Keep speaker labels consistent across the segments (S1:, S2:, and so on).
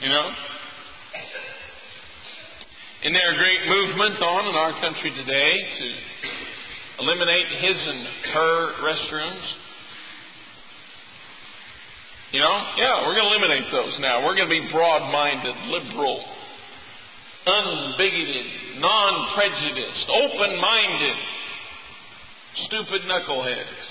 S1: You know? Isn't there a great movement on in our country today to eliminate his and her restrooms? You know? Yeah, we're going to eliminate those now. We're going to be broad-minded, liberal, unbigoted, non-prejudiced, open-minded, stupid knuckleheads.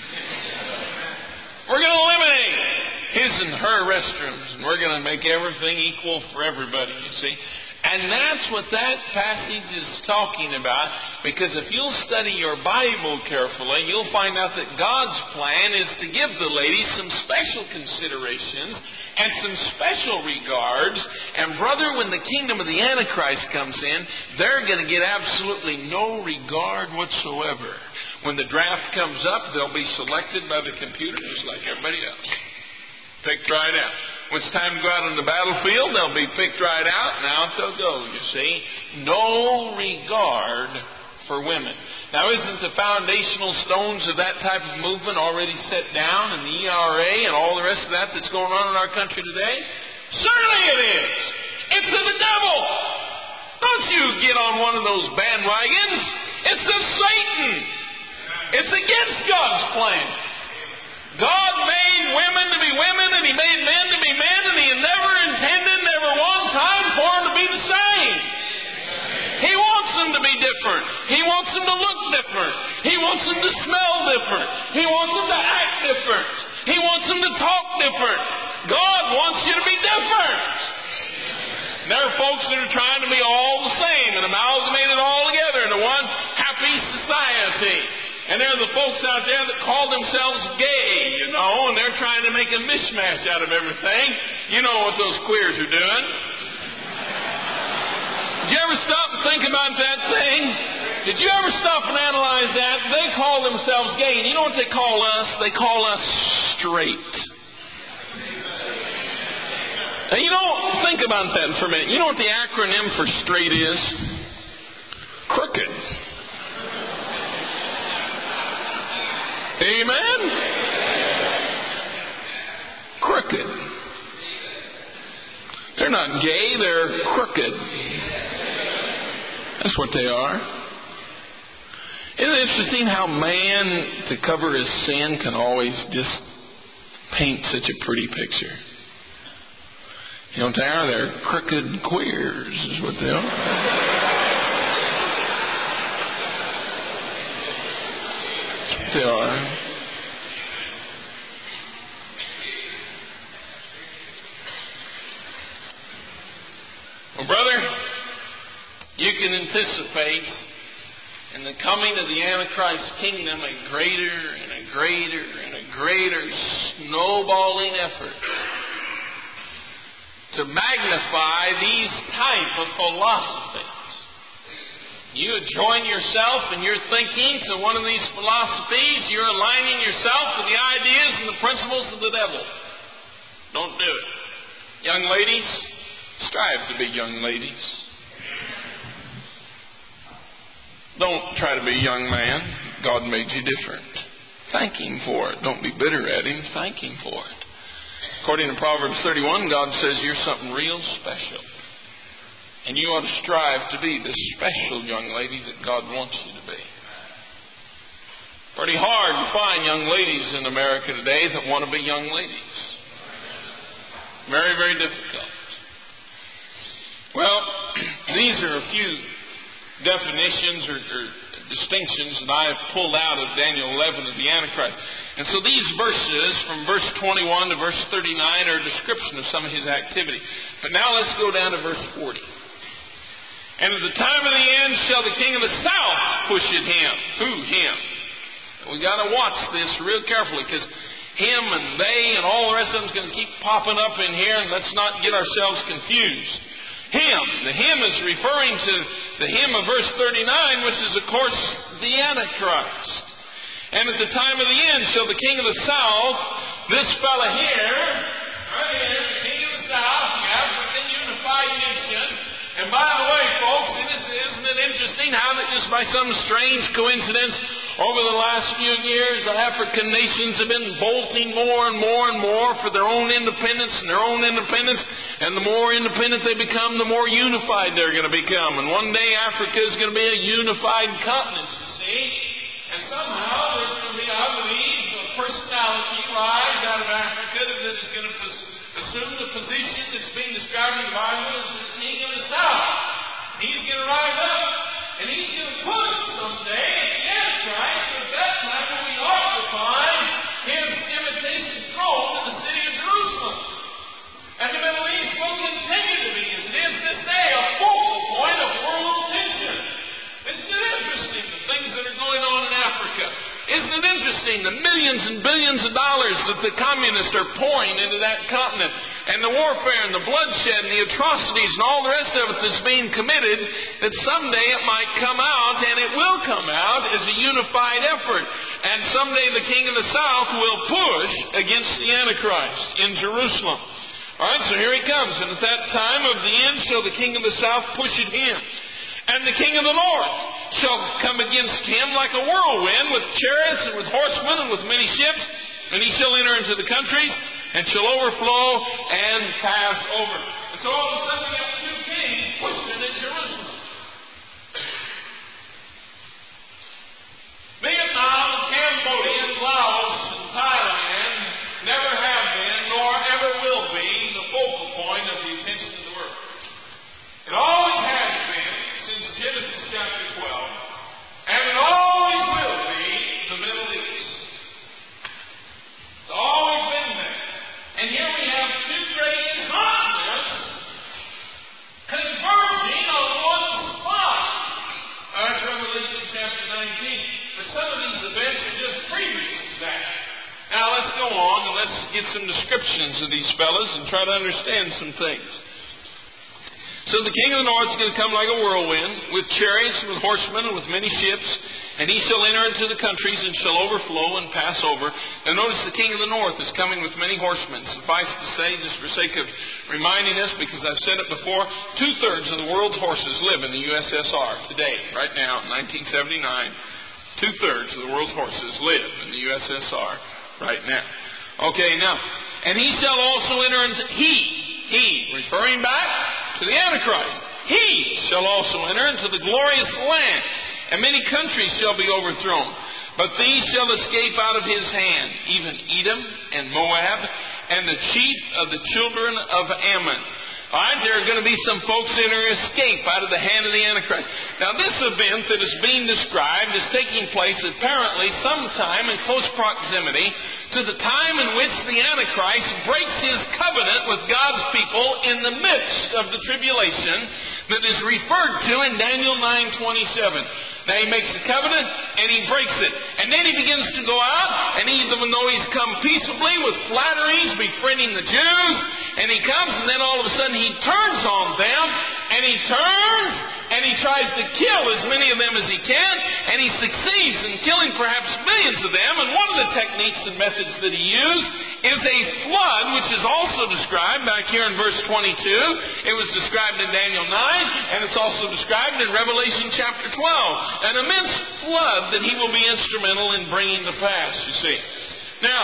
S1: We're going to eliminate his and her restrooms, and we're going to make everything equal for everybody, you see. And that's what that passage is talking about, because if you'll study your Bible carefully, you'll find out that God's plan is to give the ladies some special considerations and some special regards. And brother, when the kingdom of the Antichrist comes in, they're going to get absolutely no regard whatsoever. When the draft comes up, they'll be selected by the computer just like everybody else. Picked right out. When it's time to go out on the battlefield, they'll be picked right out, and out they'll go, you see. No regard for women. Now, isn't the foundational stones of that type of movement already set down in the ERA and all the rest of that that's going on in our country today? Certainly it is. It's of the devil. Don't you get on one of those bandwagons. It's of Satan. It's against God's plan. God made women to be women, and He made men to be men, and He never intended, never one time, for them to be the same. He wants them to be different. He wants them to look different. He wants them to smell different. He wants them to act different. He wants them to talk different. God wants you to be different. There are folks that are trying to be all the same and amalgamate it all together into one happy society. And there are the folks out there that call themselves gay, you know, and they're trying to make a mishmash out of everything. You know what those queers are doing. Did you ever stop and think about that thing? Did you ever stop and analyze that? They call themselves gay, and you know what they call us? They call us straight. Now, you know, think about that for a minute. You know what the acronym for straight is? Crooked. Amen? Crooked. They're not gay, they're crooked. That's what they are. Isn't it interesting how man, to cover his sin, can always just paint such a pretty picture? You know, they're crooked queers, is what they are. They are. Well, brother, you can anticipate in the coming of the Antichrist kingdom a greater and a greater and a greater snowballing effort to magnify these type of philosophies. You join yourself in your thinking to one of these philosophies, you're aligning yourself with the ideas and the principles of the devil. Don't do it. Young ladies, strive to be young ladies. Don't try to be a young man. God made you different. Thank Him for it. Don't be bitter at Him. Thank Him for it. According to Proverbs 31, God says you're something real special. And you ought to strive to be the special young lady that God wants you to be. Pretty hard to find young ladies in America today that want to be young ladies. Very, very difficult. Well, these are a few definitions or distinctions that I have pulled out of Daniel 11 of the Antichrist. And so these verses, from verse 21 to verse 39, are a description of some of his activity. But now let's go down to verse 40. And at the time of the end shall the king of the south push at him. Who? Him. We've got to watch this real carefully, because him and they and all the rest of them is going to keep popping up in here, and let's not get ourselves confused. Him. The him is referring to the him of verse 39, which is, of course, the Antichrist. And at the time of the end shall the king of the south, this fella here, right here, the king of the south, the African Unified Nation. And by the way, folks, isn't it interesting how that just by some strange coincidence, Over the last few years, the African nations have been bolting more and more and more for their own independence and their own independence. And the more independent they become, the more unified they're going to become. And one day Africa is going to be a unified continent, you see. And somehow there's going to be, I believe, a personality rise out of Africa that is going to assume the position that's being described in the Bible as the king of the south. He's going to rise up, and he's going to push someday at the Antichrist, so at that time will be occupying his imitation throne in the city of Jerusalem. And the Middle East will continue to be, as it is this day, a focal point of world attention. Isn't it interesting, the things that are going on in Africa? Isn't it interesting, the millions and billions of dollars that the communists are pouring into that continent, and the warfare and the bloodshed and the atrocities and all the rest of it that's being committed, that someday it might come out, and it will come out as a unified effort. And someday the king of the south will push against the Antichrist in Jerusalem. All right, so here he comes. And at that time of the end shall the king of the south push at him. And the king of the north shall come against him like a whirlwind, with chariots and with horsemen and with many ships. And he shall enter into the countries and shall overflow and pass over. And so all of a sudden we have two kings pushing at Jerusalem. Vietnam, Cambodia, Laos, and Thailand never have been, nor ever will be, the focal point of the attention of the world. It always has been, since Genesis chapter 12, and it always will be, the Middle East. It's always been there. And here we have two great continents converging on one spot. That's Revelation chapter 19. But some of these events are just previous to that. Now let's go on and let's get some descriptions of these fellas and try to understand some things. So the king of the north is going to come like a whirlwind, with chariots and with horsemen and with many ships, and he shall enter into the countries and shall overflow and pass over. Now notice the king of the north is coming with many horsemen. Suffice to say, just for sake of reminding us, because I've said it before, 2/3 of the world's horses live in the USSR today, right now, in 1979. 2/3 of the world's horses live in the USSR right now. Okay, now, and he shall also enter into, he, referring back to the Antichrist, he shall also enter into the glorious land, and many countries shall be overthrown. But these shall escape out of his hand, even Edom and Moab, and the chief of the children of Ammon. All right, there are going to be some folks that are escape out of the hand of the Antichrist. Now, this event that is being described is taking place apparently sometime in close proximity to the time in which the Antichrist breaks his covenant with God's people in the midst of the tribulation that is referred to in Daniel 9:27. Now he makes a covenant and he breaks it. And then he begins to go out, and even though he's come peaceably with flatteries, befriending the Jews, and he comes, and then all of a sudden he turns on them, and he turns, and he tries to kill as many of them as he can, and he succeeds in killing perhaps millions of them. And one of the techniques and methods that he used is a flood, which is also described back here in verse 22. It was described in Daniel 9, and it's also described in Revelation chapter 12. An immense flood that he will be instrumental in bringing to pass, you see. Now,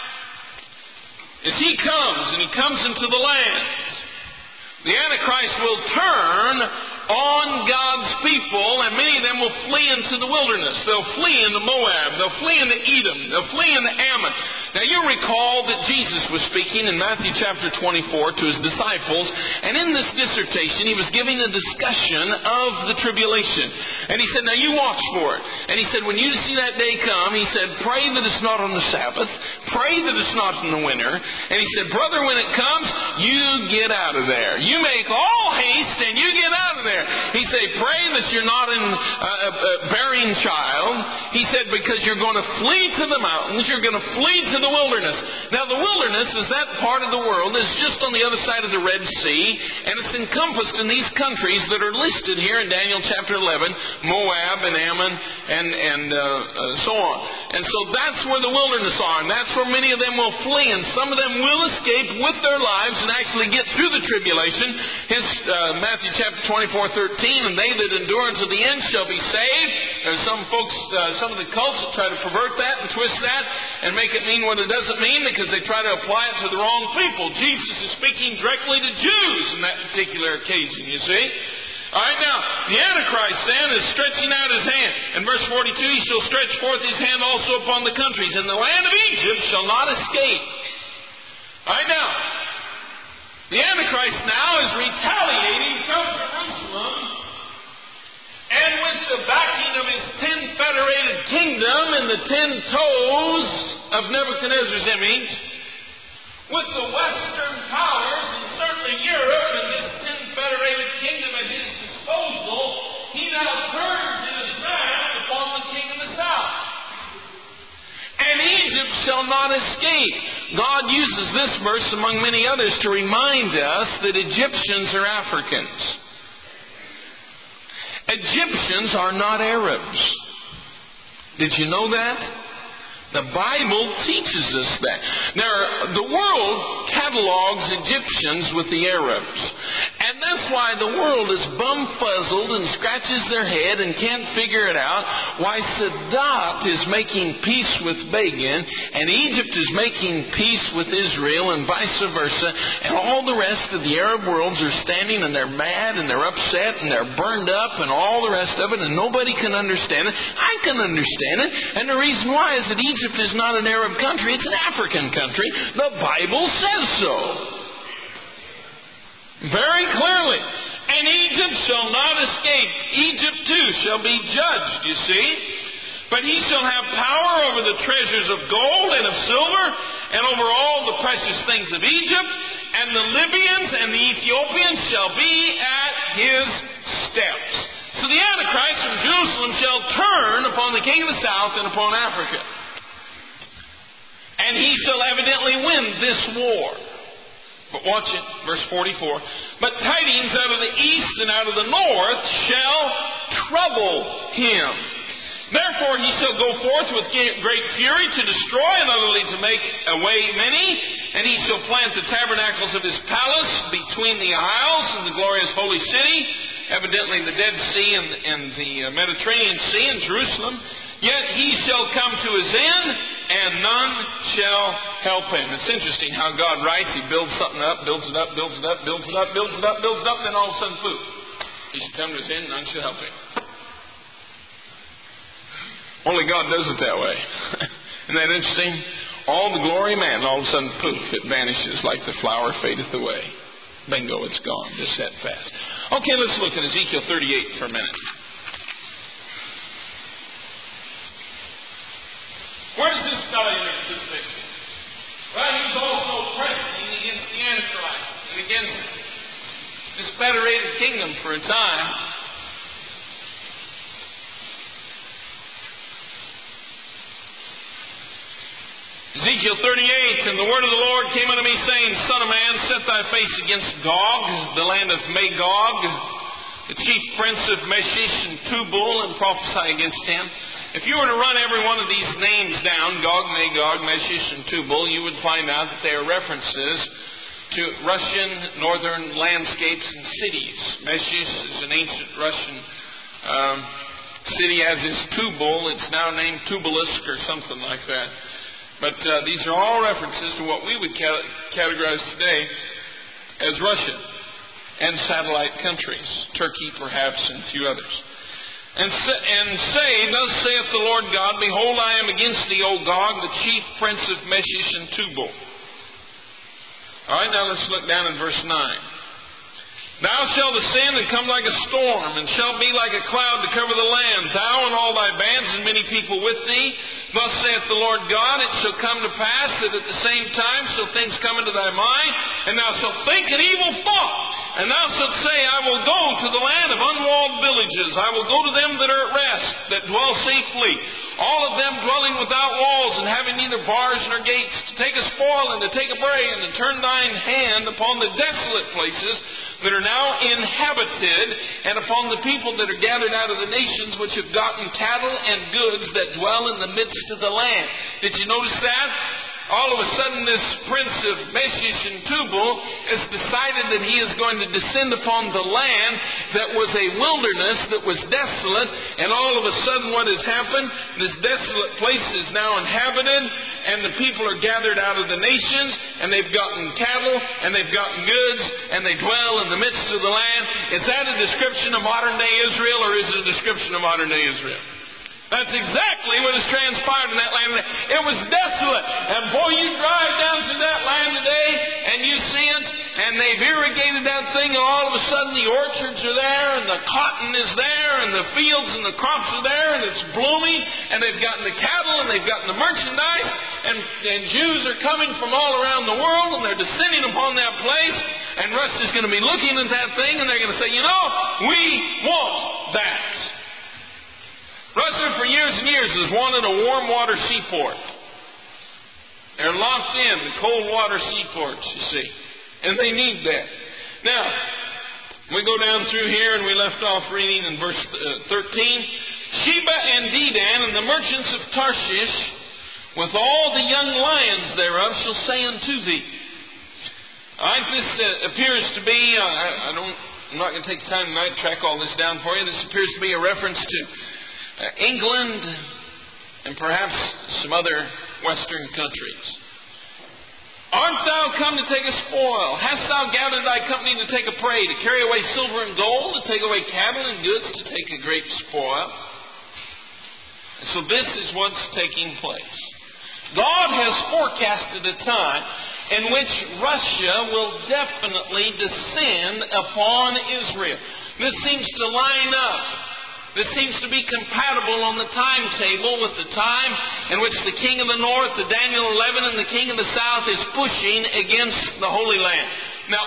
S1: as he comes, and he comes into the land, the Antichrist will turn on God's people, and many of them will flee into the wilderness. They'll flee into Moab. They'll flee into Edom. They'll flee into Ammon. Now, you recall that Jesus was speaking in Matthew chapter 24 to his disciples, and in this dissertation, he was giving a discussion of the tribulation. And he said, now you watch for it. And he said, when you see that day come, he said, pray that it's not on the Sabbath. Pray that it's not in the winter. And he said, brother, when it comes, you get out of there. You make all haste and you get out of there. He said, pray that you're not in bearing child. He said, because you're going to flee to the mountains. You're going to flee to the wilderness. Now, the wilderness is that part of the world that's just on the other side of the Red Sea. And it's encompassed in these countries that are listed here in Daniel chapter 11. Moab and Ammon and so on. And so that's where the wilderness are. And that's where many of them will flee. And some of them will escape with their lives and actually get through the tribulation. Matthew chapter 24:13 and they that endure unto the end shall be saved. There's some folks, some of the cults that try to pervert that and twist that and make it mean what it doesn't mean because they try to apply it to the wrong people. Jesus is speaking directly to Jews in that particular occasion, you see. All right, now, the Antichrist then is stretching out his hand. In verse 42, he shall stretch forth his hand also upon the countries, and the land of Egypt shall not escape. All right, now, the Antichrist now is retaliating from Jerusalem, and with the backing of his 10 federated kingdom and the 10 toes of Nebuchadnezzar's image, with the Western powers and certainly Europe and this 10 federated kingdom at his disposal, he now turns his wrath upon the king of the south. And Egypt shall not escape. God uses this verse among many others to remind us that Egyptians are Africans. Egyptians are not Arabs. Did you know that? The Bible teaches us that. Now, the world catalogs Egyptians with the Arabs. And that's why the world is bumfuzzled and scratches their head and can't figure it out why Sadat is making peace with Begin and Egypt is making peace with Israel and vice versa. And all the rest of the Arab worlds are standing and they're mad and they're upset and they're burned up and all the rest of it, and nobody can understand it. I can understand it. And the reason why is that Egypt is not an Arab country, it's an African country. The Bible says so. Very clearly. And Egypt shall not escape. Egypt too shall be judged, you see. But he shall have power over the treasures of gold and of silver, and over all the precious things of Egypt, and the Libyans and the Ethiopians shall be at his steps. So the Antichrist from Jerusalem shall turn upon the king of the south and upon Africa. And he shall evidently win this war. But watch it, verse 44. But tidings out of the east and out of the north shall trouble him. Therefore he shall go forth with great fury to destroy and utterly to make away many. And he shall plant the tabernacles of his palace between the isles and the glorious holy city, evidently the Dead Sea and the Mediterranean Sea and Jerusalem. Yet he shall come to his end, and none shall help him. It's interesting how God writes. He builds something up, builds it up, builds it up, builds it up, builds it up, builds it up, and then all of a sudden, poof. He shall come to his end, none shall help him. Only God does it that way. Isn't that interesting? All the glory of man, all of a sudden, poof, it vanishes like the flower fadeth away. Bingo, it's gone. Just that fast. Okay, let's look at Ezekiel 38 for a minute. Where does this fellow enter this picture? Well, he was also pressing against the Antichrist and against this federated kingdom for a time. Ezekiel 38, and the word of the Lord came unto me, saying, Son of man, set thy face against Gog, the land of Magog, the chief prince of Meshish and Tubal, and prophesy against him. If you were to run every one of these names down, Gog, Magog, Meshish, and Tubal, you would find out that they are references to Russian northern landscapes and cities. Meshish is an ancient Russian city, as is Tubal. It's now named Tubalisk or something like that. But these are all references to what we would categorize today as Russia and satellite countries, Turkey perhaps, and a few others. And say, thus saith the Lord God, Behold, I am against thee, O Gog, the chief prince of Meshish and Tubal. All right, now let's look down in verse 9. Thou shalt ascend and come like a storm, and shalt be like a cloud to cover the land, thou and all thy bands and many people with thee. Thus saith the Lord God, it shall come to pass that at the same time shall things come into thy mind, and thou shalt think an evil thought, and thou shalt say, I will go to the land of unwalled villages, I will go to them that are at rest, that dwell safely, all of them dwelling without walls, and having neither bars nor gates, to take a spoil and to take a prey, and to turn thine hand upon the desolate places that are now inhabited, and upon the people that are gathered out of the nations which have gotten cattle and goods that dwell in the midst of the land. Did you notice that? all of a sudden this prince of Meshish and Tubal has decided that he is going to descend upon the land that was a wilderness, that was desolate, and all of a sudden what has happened? This desolate place is now inhabited, and the people are gathered out of the nations, and they've gotten cattle, and they've gotten goods, and they dwell in the midst of the land. Is that a description of modern-day Israel, or is it a description of modern-day Israel? That's exactly what has transpired in that land today. It was desolate. And boy, you drive down through that land today and you see it, and they've irrigated that thing, and all of a sudden the orchards are there, and the cotton is there, and the fields and the crops are there, and it's blooming, and they've gotten the cattle, and they've gotten the merchandise, and Jews are coming from all around the world, and they're descending upon that place, and Russia's going to be looking at that thing, and they're going to say, we want that. Russia for years and years has wanted a warm water seaport. They're locked in the cold water seaports, you see. And they need that. Now, we go down through here and we left off reading in verse 13. Sheba and Dedan and the merchants of Tarshish, with all the young lions thereof, shall say unto thee. This appears to be, I'm not going to take time tonight to track all this down for you. This appears to be a reference to England and perhaps some other Western countries. Art thou come to take a spoil? Hast thou gathered thy company to take a prey, to carry away silver and gold, to take away cattle and goods, to take a great spoil? So this is what's taking place. God has forecasted a time in which Russia will definitely descend upon Israel. This seems to line up. This seems to be compatible on the timetable with the time in which the king of the north, the Daniel 11, and the king of the south is pushing against the Holy Land. Now,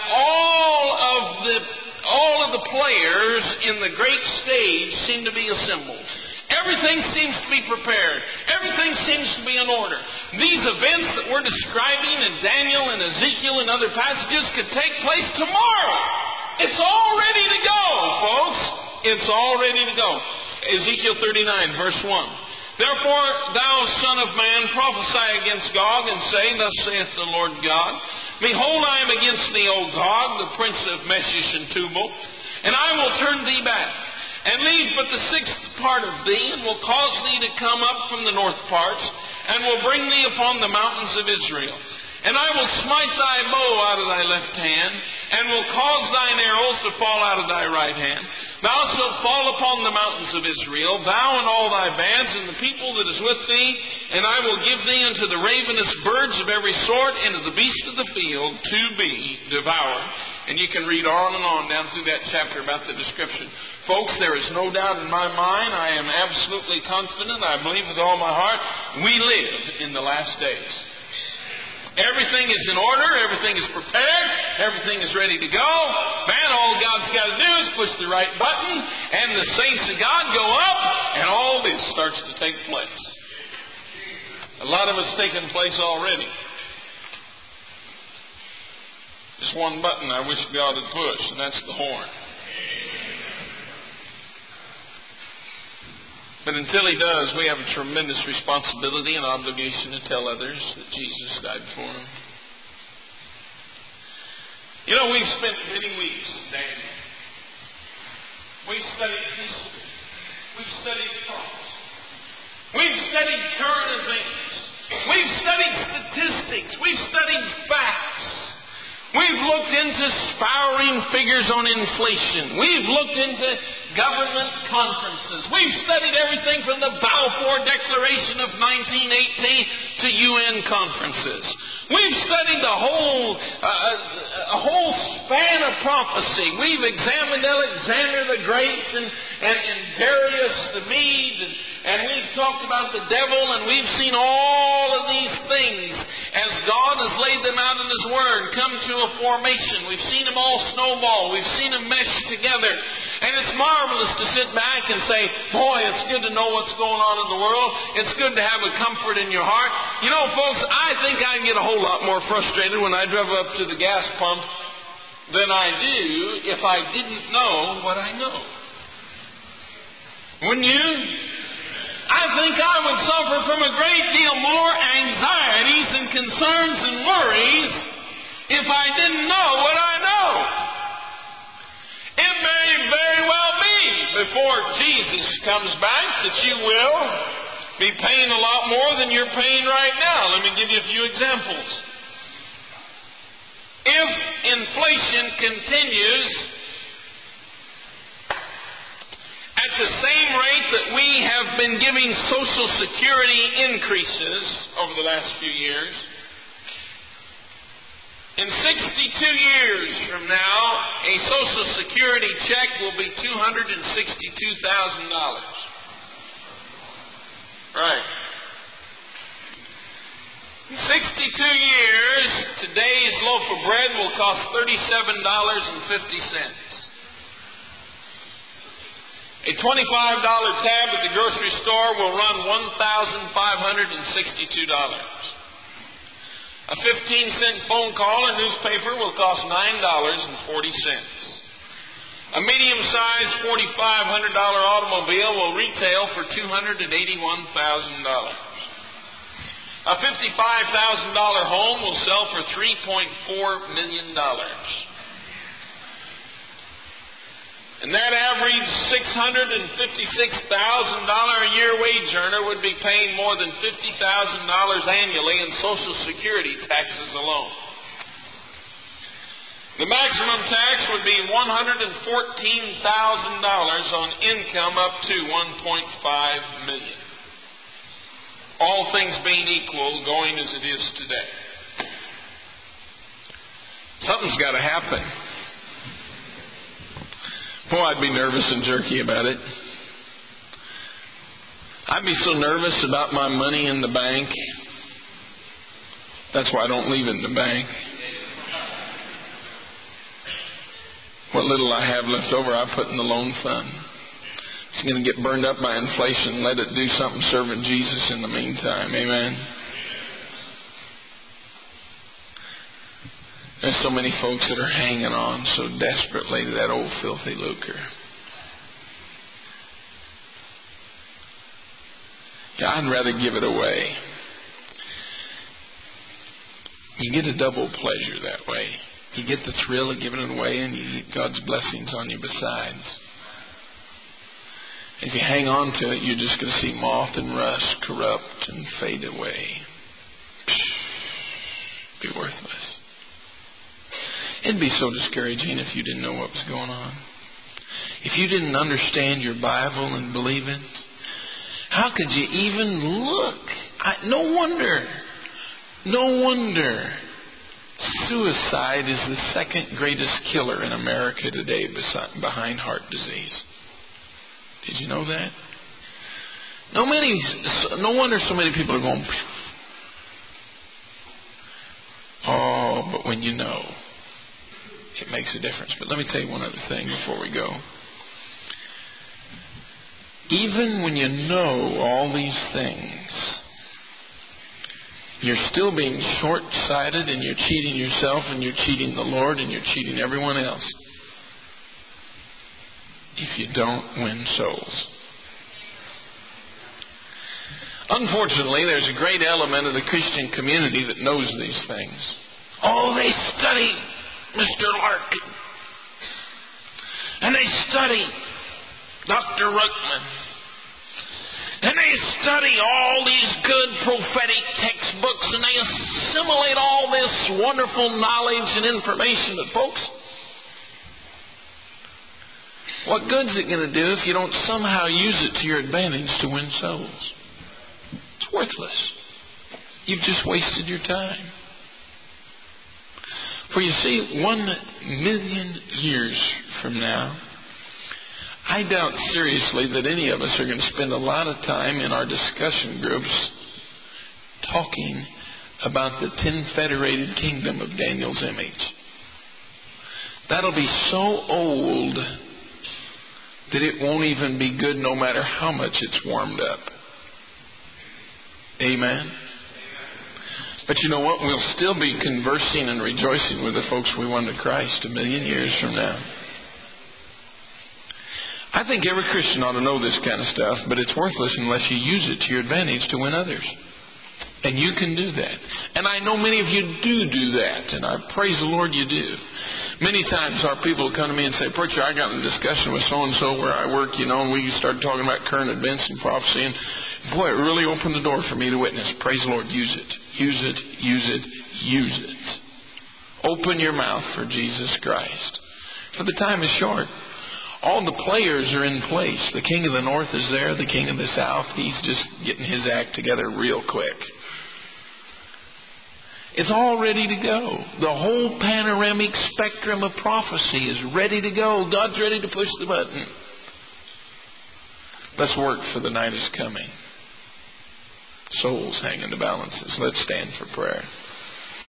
S1: all of the players in the great stage seem to be assembled. Everything seems to be prepared. Everything seems to be in order. These events that we're describing in Daniel and Ezekiel and other passages could take place tomorrow. It's all ready to go, folks. It's all ready to go. Ezekiel 39, verse 1. Therefore, thou son of man, prophesy against Gog, and say, Thus saith the Lord God, Behold, I am against thee, O Gog, the prince of Meshish and Tubal, and I will turn thee back, and leave but the sixth part of thee, and will cause thee to come up from the north parts, and will bring thee upon the mountains of Israel. And I will smite thy bow out of thy left hand, and will cause thine arrows to fall out of thy right hand. Thou shalt fall upon the mountains of Israel, thou and all thy bands, and the people that is with thee, and I will give thee unto the ravenous birds of every sort, and to the beasts of the field, to be devoured. And you can read on and on down through that chapter about the description. Folks, there is no doubt in my mind, I am absolutely confident, I believe with all my heart, we live in the last days. Everything is in order. Everything is prepared. Everything is ready to go. Man, all God's got to do is push the right button, and the saints of God go up, and all this starts to take place. A lot of it's taken place already. Just one button I wish God had pushed, and that's the horn. But until He does, we have a tremendous responsibility and obligation to tell others that Jesus died for them. We've spent many weeks in Daniel. We've studied history. We've studied prophecy. We've studied current events. We've studied statistics. We've studied facts. We've looked into spouring figures on inflation. We've looked into government conferences. We've studied everything from the Balfour Declaration of 1918 to UN conferences. We've studied a whole span of prophecy. We've examined Alexander the Great and Darius the Mede, and we've talked about the devil, and we've seen all of these things as God has laid them out in His Word come to a formation. We've seen them all snowball. We've seen them mesh together. And it's marvelous to sit back and say, boy, it's good to know what's going on in the world. It's good to have a comfort in your heart. Folks, I think I'd get a whole lot more frustrated when I drove up to the gas pump than I do if I didn't know what I know. Wouldn't you? I think I would suffer from a great deal more anxieties and concerns and worries if I didn't know what I know. It may very well be before Jesus comes back that you will be paying a lot more than you're paying right now. Let me give you a few examples. If inflation continues at the same rate that we have been giving Social Security increases over the last few years, in 62 years from now, a Social Security check will be $262,000. Right. In 62 years, today's loaf of bread will cost $37.50. A $25 tab at the grocery store will run $1,562. A 15-cent phone call or newspaper will cost $9.40. A medium-sized $4,500 automobile will retail for $281,000. A $55,000 home will sell for $3.4 million. And that average $656,000 a year wage earner would be paying more than $50,000 annually in Social Security taxes alone. The maximum tax would be $114,000 on income up to $1.5 million. All things being equal, going as it is today. Something's got to happen. Boy, I'd be nervous and jerky about it. I'd be so nervous about my money in the bank. That's why I don't leave it in the bank. What little I have left over, I put in the loan fund. It's going to get burned up by inflation. Let it do something serving Jesus in the meantime. Amen. There's so many folks that are hanging on so desperately to that old filthy lucre. Yeah, I'd rather give it away. You get a double pleasure that way. You get the thrill of giving it away, and you get God's blessings on you besides. If you hang on to it, you're just going to see moth and rust corrupt and fade away. Be worthless. It'd be so discouraging if you didn't know what was going on. If you didn't understand your Bible and believe it, how could you even look? No wonder suicide is the second greatest killer in America today behind heart disease. Did you know that? No wonder so many people are going, oh, but when you know, it makes a difference. But let me tell you one other thing before we go. Even when you know all these things, you're still being short-sighted, and you're cheating yourself, and you're cheating the Lord, and you're cheating everyone else if you don't win souls. Unfortunately, there's a great element of the Christian community that knows these things. Oh, they study Mr. Larkin. And they study Dr. Ruckman. And they study all these good prophetic textbooks, and they assimilate all this wonderful knowledge and information. But folks, what good's it going to do if you don't somehow use it to your advantage to win souls? It's worthless. You've just wasted your time. For you see, 1,000,000 years from now, I doubt seriously that any of us are going to spend a lot of time in our discussion groups talking about the 10 federated kingdom of Daniel's image. That'll be so old that it won't even be good no matter how much it's warmed up. Amen? But you know what? We'll still be conversing and rejoicing with the folks we won to Christ 1,000,000 years from now. I think every Christian ought to know this kind of stuff, but it's worthless unless you use it to your advantage to win others. And you can do that. And I know many of you do that, and I praise the Lord you do. Many times our people come to me and say, "Preacher, I got in a discussion with so-and-so where I work, and we started talking about current events and prophecy, and boy, it really opened the door for me to witness." Praise the Lord. Use it. Use it. Use it. Use it. Open your mouth for Jesus Christ. For the time is short. All the players are in place. The king of the north is there. The king of the south, he's just getting his act together real quick. It's all ready to go. The whole panoramic spectrum of prophecy is ready to go. God's ready to push the button. Let's work, for the night is coming. Souls hang in the balances. Let's stand for prayer.